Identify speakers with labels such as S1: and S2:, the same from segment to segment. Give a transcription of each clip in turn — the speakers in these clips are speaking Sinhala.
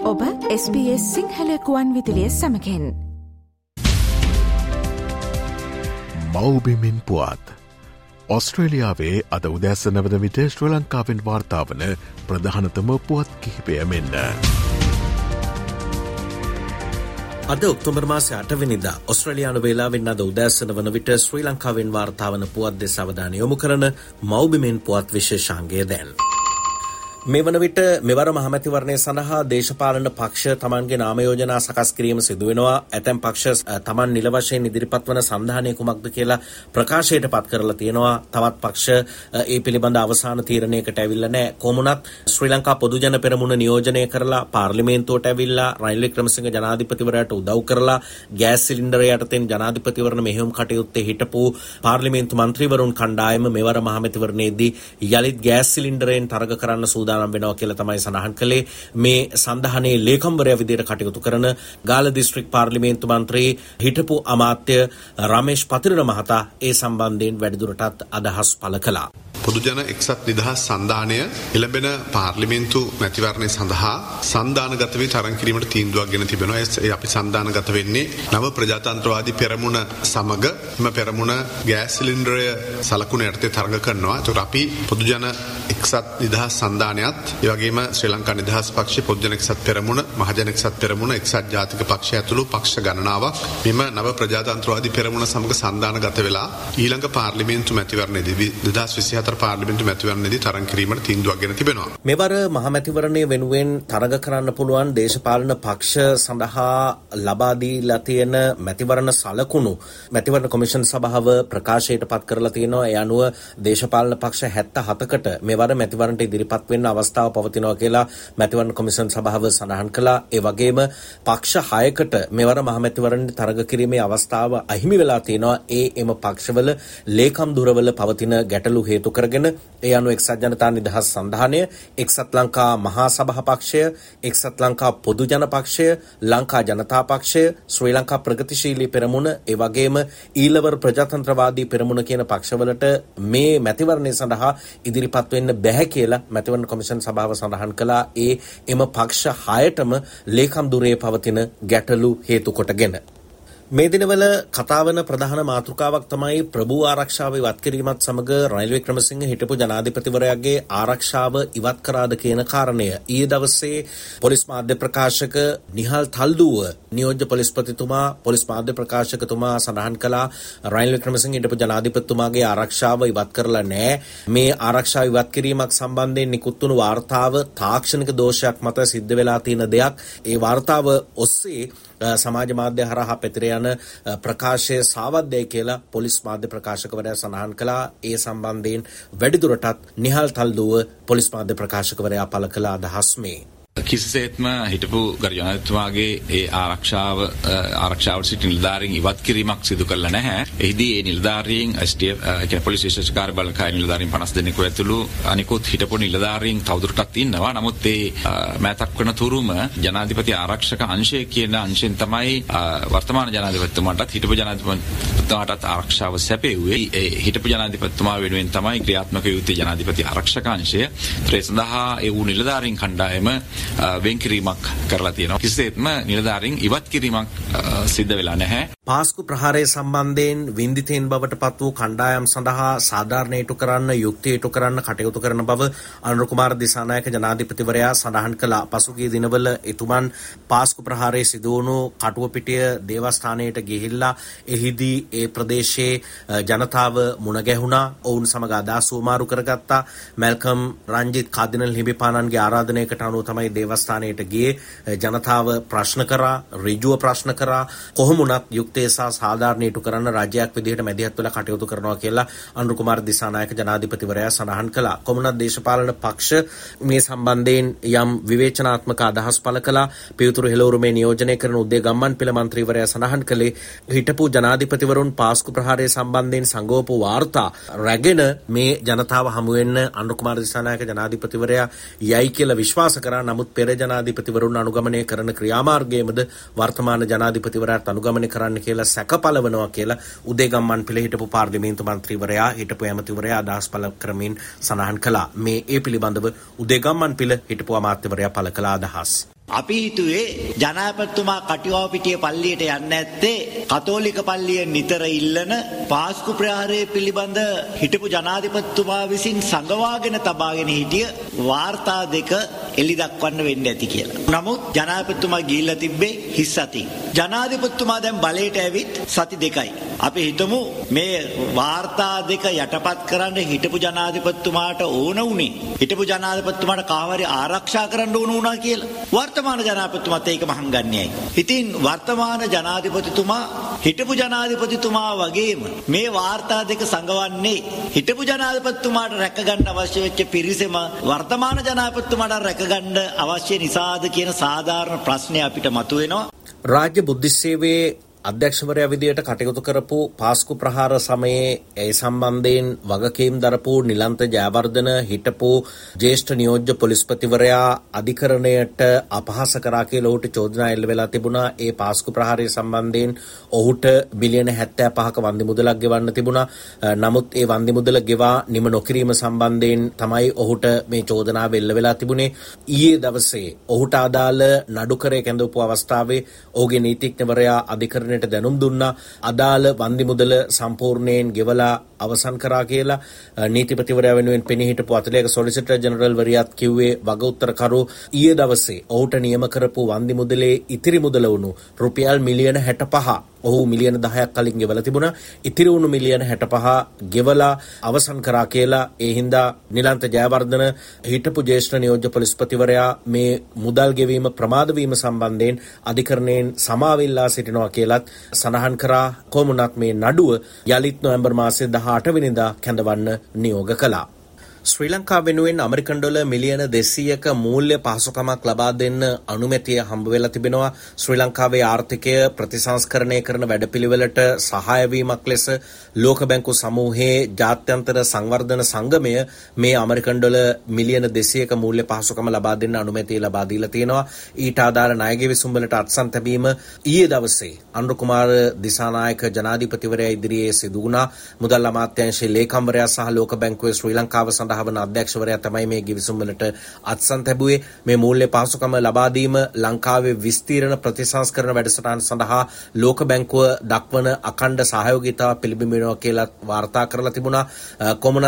S1: ඔබ SBS සිංහල කුවන් විදුලිය සමගින්
S2: මව්බිමින් පුවත් ඔස්ට්‍රේලියාවේ අද උදෑසන වන විට ශ්‍රී ලංකාවෙන් වාර්තා වන ප්‍රධානතම පුවත් කිහිපය මෙන්න.
S3: අද ඔක්තෝබර් මාසේ 8 වෙනිදා ඔස්ට්‍රේලියානු වේලාවෙන් අද උදෑසන වන විට ශ්‍රී ලංකාවෙන් වාර්තා වන පුවත් දෙස අවධානය යොමු කරන මව්බිමින් පුවත් විශේෂාංගය දැන්. මේ වන විට මෙවර මහමැතිවරණය සඳහා දේශපාලන පක්ෂ තමන්ගේ නාම යෝජනා සකස් කිරීම සිදු වෙනවා. ඇතැම් පක්ෂ තමන් නිල වශයෙන් ඉදිරිපත් වන සන්ධානය කුමක්ද කියලා ප්‍රකාශයට පත් කරලා තියෙනවා. තවත් පක්ෂ ඒ පිළිබඳ අවසාන තීරණයකට ඇවිල්ලා නැහැ. කොමුණත් ශ්‍රී ලංකා පොදු ජන පෙරමුණ නියෝජනය කරලා පාර්ලිමේන්තුවට ඇවිල්ලා රනිල් වික්‍රමසිංහ ජනාධිපතිවරයාට උදව් කරලා ගෑස් සිලින්ඩරය යටතෙන් ජනාධිපතිවරණ මෙහෙයුම් කටයුත්තේ හිටපු පාර්ලිමේන්තු මන්ත්‍රීවරුන් කණ්ඩායම මෙවර මහමැතිවරණයේදී යලිත් ගෑස් සිලින්ඩරයෙන් තරග කරන්න සූදානම් වෙනවා කියලා තමයි සඳහන් කළේ. මේ සඳහනේ ලේකම්වරයා විදිහට කටයුතු කරන ගාල්ල දිස්ත්‍රික් පාර්ලිමේන්තු මන්ත්‍රී හිටපු අමාත්‍ය රමේෂ් පතිරණ මහතා ඒ සම්බන්ධයෙන් වැඩිදුරටත් අදහස් පළ කළා.
S4: පොදුජන එක්සත් නිදහස් සන්ධානය එළඹෙන පාර්ලිමේන්තු මැතිවරණය සඳහා සන්ධානගත වී තරඟ කිරීමට තීන්දුවක් ගෙන තිබෙනවා. ඒ අපි සන්ධානගත වෙන්නේ නව ප්‍රජාතන්ත්‍රවාදී පෙරමුණ සමග එම පෙරමුණ ගෑස් සිලින්ඩරය සලකුණ යටතේ තරඟ කරනවා. ඒතකොට අපි පොදුජන එක්සත් නිදහස් සන්ධානයත් ඒ වගේම ශ්‍රී ලංකා නිදහස් පක්ෂය පොදුජන එක්සත් පෙරමුණ මහජන එක්සත් පෙරමුණ එක්සත් ජාතික පක්ෂය ඇතුළු පක්ෂ ගණනාවක් මෙම නව ප්‍රජාතන්ත්‍රවාදී පෙරමුණ සමග සන්ධානගත වෙලා ඊළඟ පාර්ලිමේන්තු මැතිවරණයේදී 2024 පාර්ලිමේන්තු මැතිවරණයේදී තරඟ කිරීමට තීන්දුවක් ගෙන තිබෙනවා.
S3: මෙවර මහමැතිවරණය වෙනුවෙන් තරඟ කරන්න පුළුවන් දේශපාලන පක්ෂ සඳහා ලබා දීලා තියෙන මැතිවරණ සලකුණු මැතිවරණ කොමිෂන් සභාව ප්‍රකාශයට පත් කරලා තියෙනවා. ඒ අනුව දේශපාලන පක්ෂ 77කට මෙවර මැතිවරණයට ඉදිරිපත් වෙන්න අවස්ථාව පවතිනවා කියලා මැතිවරණ කොමිෂන් සභාව සඳහන් කළා. ඒ වගේම පක්ෂ 6කට මෙවර මහමැතිවරණයට තරඟ කිරීමේ අවස්ථාව අහිමි වෙලා තියෙනවා. එම පක්ෂවල ලේකම් දුරවල පවතින ගැටලු හේතු කරගෙන ඒ අනුව එක්සත් ජනතා නිදහස් සන්ධානය, එක්සත් ලංකා මහා සභා පක්ෂය, එක්සත් ලංකා පොදු ජන පක්ෂය, ලංකා ජනතා පක්ෂය, ශ්‍රී ලංකා ප්‍රගතිශීලී පෙරමුණ, ඒ වගේම ඊළවර ප්‍රජාතන්ත්‍රවාදී පෙරමුණ කියන පක්ෂවලට මේ මැතිවරණය සඳහා ඉදිරිපත් වෙන්න බැහැ කියලා මැතිවරණ කොමිෂන් සභාව සඳහන් කළා. එම පක්ෂ 6ටම ලේකම් දුරේ පවතින ගැටලු හේතු කොටගෙන මේ දිනවල කතාවන ප්‍රධාන මාතෘකාවක් තමයි ප්‍රභූ ආරක්ෂාව ඉවත් කිරීමත් සමග රනිල් වික්‍රමසිංහ හිටපු ජනාධිපතිවරයාගේ ආරක්ෂාව ඉවත් කරාද කියන කාරණය. ඊයේ දවසේ පොලිස් මාධ්‍ය ප්‍රකාශක නිහල් තල්දුව නියෝජ්‍ය පොලිස්පතිතුමා පොලිස් මාධ්‍ය ප්‍රකාශකතුමා සඳහන් කළා රනිල් වික්‍රමසිංහ හිටපු ජනාධිපතිතුමාගේ ආරක්ෂාව ඉවත් කරලා නැහැ. මේ ආරක්ෂාව ඉවත් කිරීමක් සම්බන්ධයෙන් නිකුත් වුණු වාර්තාව තාක්ෂණික දෝෂයක් මත සිද්ධ වෙලා තියෙන දෙයක්. ඒ වාර්තාව ඔස්සේ සමාජ මාධ්‍ය හරහා පැතිර යන ප්‍රකාශය සාවද්‍යයි කියලා පොලිස් මාධ්‍ය ප්‍රකාශකවරයා සඳහන් කළා. ඒ සම්බන්ධයෙන් වැඩිදුරටත් නිහල් තල්දුව පොලිස් මාධ්‍ය ප්‍රකාශකවරයා පළ කළ අදහස් මේ.
S5: කිසිසේත්ම හිටපු ගරු ජනාධිපතිතුමාගේ ඒ ආරක්ෂාවට සිටි නිලධාරීන් ඉවත් කිරීමක් සිදු කළා නැහැ. එහිදී ඒ නිලධාරීන් STF කියන පොලිස් විශේෂ බලකාය නිලධාරීන් 50 දෙනෙකු ඇතුළු අනිකුත් හිටපු නිලධාරීන් තවදුරටත් ඉන්නවා. නමුත් ඒ මෑතක් වන තුරුම ජනාධිපති ආරක්ෂක අංශය කියන අංශෙන් තමයි වර්තමාන ජනාධිපතිතුමාටත් හිටපු ජනාධිපතිතුමාටත් ආරක්ෂාව සැපෙව්වේ. ඒ හිටපු ජනාධිපතිතුමා වෙනුවෙන් තමයි ක්‍රියාත්මක යුත්තේ ජනාධිපති ආරක්ෂක අංශය. ඒ සඳහා ඒ වූ නිලධාරීන් කණ්ඩායම වෙන් කිරීමක් කරලා තියෙනවා. කිසිසේත්ම නිලධාරීන් ඉවත් කිරීමක් සිද්ධ වෙලා නැහැ.
S3: පාස්කු ප්‍රහාරය සම්බන්ධයෙන් වින්දිතෙන් බවට පත් වූ කණ්ඩායම් සඳහා සාධාරණයට කරන්න යුක්තියට කරන්න කටයුතු කරන බව අනුර කුමාර දිසානායක ජනාධිපතිවරයා සඳහන් කළා. පසුගිය දිනවල එතුමන් පාස්කු ප්‍රහාරයේ සිදු වුණු කටුවපිටිය දේවස්ථානයට ගිහිල්ලා එහිදී ඒ ප්‍රදේශයේ ජනතාව මුණ ගැහුණා. ඔවුන් සමග අදහස් වමාරු කරගත්තා. මැල්කම් රංජිත් කාදිනල් හිමිපාණන්ගේ ආරාධනයකට අනුව තමයි දේවස්ථානයට ගියේ. ජනතාව ප්‍රශ්න කරා, ඍජුව ප්‍රශ්න කරා. කොහොමුණත් යුක්තේ සහ සාධාරණයට කරන්න රාජ්‍යයක් විදිහට මැදිහත් වෙලා කටයුතු කරනවා කියලා අනුර කුමාර දිසානායක ජනාධිපතිවරයා සඳහන් කළා. කොමුණත් දේශපාලන පක්ෂ මේ සම්බන්ධයෙන් යම් විවේචනාත්මක අදහස් පළ කළා. පියුතුරු හෙළවුරුමේ නියෝජනය කරන උදේ ගම්මන්පිල මන්ත්‍රීවරයා සඳහන් කළේ හිටපු ජනාධිපතිවරුන් පාස්කු ප්‍රහාරය සම්බන්ධයෙන් සංගෝප වාර්තා රැගෙන මේ ජනතාව හමු වෙන්න අනුර කුමාර දිසානායක ජනාධිපතිවරයා යයි කියලා විශ්වාස කරා. නමුත් පෙර ජනාධිපතිවරුන් අනුගමනය කරන ක්‍රියාමාර්ගයේමද වර්තමාන ජනාධිපතිවරයාට අනුගමනය කරන්න කියලා සැකපලවනවා කියලා උදේගම්මන්පිල හිටපු පාර්ලිමේන්තු මන්ත්‍රීවරයා හිටපු ඇමතිවරයා අදහස් පළ කරමින් සඳහන් කළා. මේ ඒ පිළිබඳව උදේගම්මන්පිල හිටපු අමාත්‍යවරයා පළ කළ අදහස්.
S6: අපි හිතුවේ ජනාධිපතිතුමා කටිවාපිටිය පල්ලියට යන්නේ නැත්තේ කතෝලික පල්ලිය නිතර ඉල්ලන පාස්කු ප්‍රහාරය පිළිබඳ හිටපු ජනාධිපතිතුමා විසින් සංගවාගෙන තබාගෙන හිටිය වාර්තා දෙක එලි දක්වන්න වෙන්න ඇති කියලා. නමුත් ජනාධිපතිතුමා ගිහිල්ලා තිබ්බේ හිස් අතින්. ජනාධිපතිතුමා දැන් බලයට ඇවිත් සති දෙකයි. අපි හිතමු මේ වාර්තා දෙක යටපත් කරන්න හිටපු ජනාධිපතිතුමාට ඕන උනේ හිටපු ජනාධිපතිතුමාට කාමරේ ආරක්ෂා කරන්න ඕන වුණා කියලා. වර්තමාන ජනාධිපතිතුමාත් ඒක මහංගන්නේයි. ඉතින් වර්තමාන ජනාධිපතිතුමා හිටපු ජනාධිපතිතුමා වගේම මේ වාර්තා දෙක සංගවන්නේ හිටපු ජනාධිපතිතුමාට රැකගන්න අවශ්‍ය වෙච්ච පිරිසෙම වර්තමාන ජනාධිපතිතුමාට රැකගන්න අවශ්‍ය නිසාද කියන සාධාරණ ප්‍රශ්නය අපිට මතුවෙනවා.
S3: රාජ්‍ය බුද්ධි සේවයේ අධ්‍යක්ෂවරයා විදියට කටයුතු කරපු පාස්කු ප්‍රහාර සමයේ ඒ සම්බන්ධයෙන් වගකීම් දරපු නිලන්ත ජයවර්ධන හිටපු ජ්‍යෙෂ්ඨ නියෝජ්‍ය පොලිස්පතිවරයා අධිකරණයට අපහාස කරා කියලා ඔහුට චෝදනා එල්ල වෙලා තිබුණා. ඒ පාස්කු ප්‍රහාරය සම්බන්ධයෙන් ඔහුට බිලියන 75ක වන්දි මුදලක් ගෙවන්න තිබුණා. නමුත් ඒ වන්දි මුදල ගෙවා නිම නොකිරීම සම්බන්ධයෙන් තමයි ඔහුට මේ චෝදනාව එල්ල වෙලා තිබුණේ. ඊයේ දවසේ ඔහුට අදාළ නඩුකරේ කැඳවපු අවස්ථාවේ ඔහුගේ නීතිඥවරයා අධිකරණයට දැනුම් දුන්නා. අදාළ වන්දි මුදල සම්පූර්ණයෙන් ගෙවලා අවසන් කරා කියලා. නීතිපතිවරයා වෙනුවෙන් පෙනී හිටපු අතිරේක සොලිසිටර් ජෙනරල් වරියත් කිව්වේ වග උත්තරකරු ඊයේ දවසේ ඔහුට නියම කරපු වන්දි මුදලේ ඉතිරි මුදල වුණු රුපියල් මිලියන 65 ඔහු මිලියන 10ක් කලින් ගෙවලා තිබුණා. ඉතිරි වුණු මිලියන 65 ගෙවලා අවසන් කරා කියලා. ඒ හින්දා නිලන්ත ජයවර්ධන හිටපු ජ්‍යෙෂ්ඨ නියෝජ්‍ය පොලිස්පතිවරයා මේ මුදල් ගෙවීම ප්‍රමාද වීම සම්බන්ධයෙන් අධිකරණයෙන් සමාව ඉල්ලා සිටිනවා කියලත් සඳහන් කරා. කොමුණත් මේ නඩුව යලිත් නොවැම්බර් මාසයේ 18 වෙනිදා කැඳවන්න නියෝග කළා. ශ්‍රී ලංකාව වෙනුවෙන් ඇමරිකන් ඩොලර් මිලියන 200ක මූල්‍ය පහසුකමක් ලබා දෙන්න අනුමැතිය හම්බ වෙලා තිබෙනවා. ශ්‍රී ලංකාවේ ආර්ථිකය ප්‍රතිසංස්කරණය කරන වැඩපිළිවෙලට සහාය වීමක් ලෙස ලෝක බැංකු සමූහයේ ජාත්‍යන්තර සංවර්ධන සංගමය මේ ඇමරිකන් ඩොලර් මිලියන 200ක මූල්‍ය පහසුකම ලබා දෙන්න අනුමැතිය ලබා දීලා තියෙනවා. ඊට අදාළ ණය ගෙවිසුම් වලට අත්සන් තැබීම ඊයේ දවසේ අනුර කුමාර දිසානායක ජනාධිපතිවරයා ඉදිරියේ සිදු වුණා. මුදල් අමාත්‍යාංශයේ ලේකම්වරයා සහ ලෝක බැංකුවේ ශ්‍රී ලංකාව සඳහා වන අධ්‍යක්ෂවරයා තමයි මේ ගෙවිසුම් වලට අත්සන් තැබුවේ. මේ මූල්‍ය පහසුකම ලබා දීම ලංකාවේ විස්තීර්ණ ප්‍රතිසංස්කරණ වැඩසටහන සඳහා ලෝක බැංකුව දක්වන අඛණ්ඩ සහයෝගීතාව පිළිබිඹිනවා කියලා වාර්තා කරලා තිබුණා. කොමුණත්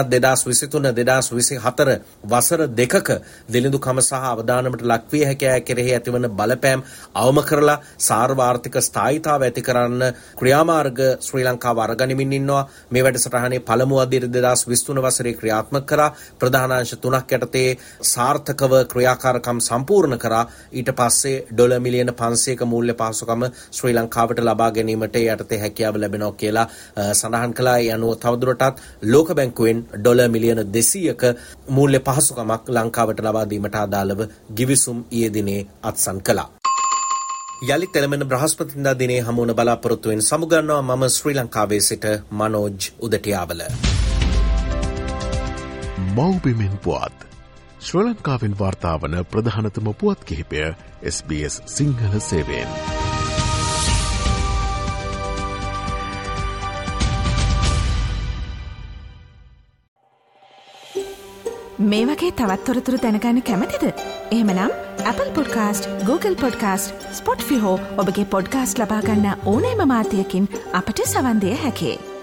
S3: 2023-2024 වසර දෙකක දිලිඳුකම සහ අවදානමට ලක්විය හැකි අය කෙරෙහි ඇතිවන බලපෑම් අවම කරලා සාර්වාර්ථික ස්ථායීතාව ඇති කරන්න ක්‍රියාමාර්ග ශ්‍රී ලංකාව අරගනිමින් ඉන්නවා. මේ වැඩසටහනේ පළමු අදියර 2023 වසරේ ක්‍රියාත්මක කරා. ප්‍රධානාංශ 3ක් යටතේ සාර්ථකව ක්‍රියාකාරකම් සම්පූර්ණ කරා. ඊට පස්සේ ඩොලර් මිලියන 500ක මූල්‍ය පහසුකම ශ්‍රී ලංකාවට ලබා ගැනීමට යටතේ හැකියාව ලැබෙනවා කියලා සඳහන් කළා. ඒ අනුව තවදුරටත් ලෝක බැංකුවෙන් ඩොලර් මිලියන 200ක මූල්‍ය පහසුකමක් ලංකාවට ලබා දීමට අදාළව ගිවිසුම් ඊයේ දිනේ අත්සන් කළා. යලිත් එළඹෙන බ්‍රහස්පතින්දා දිනේ හමුවන බලාපොරොත්තුවෙන් සමුගන්නවා මම ශ්‍රී ලංකාවේ සිට මනෝජ් උදටියාවල.
S2: මව්බිමෙන් පුවත් ශ්‍රී ලංකාවෙන් වාර්තාවන ප්‍රධානතම පුවත් කිහිපය SBS සිංහල සේවයෙන්.
S1: මේ වගේ තවත් තොරතුරු දැනගන්න කැමතිද? එහෙමනම් Apple Podcast, Google Podcast, Spotify හෝ ඔබගේ පොඩ්කාස්ට් ලබා ගන්න ඕනෑම මාධ්‍යයකින් අපට සවන් දිය හැකියි.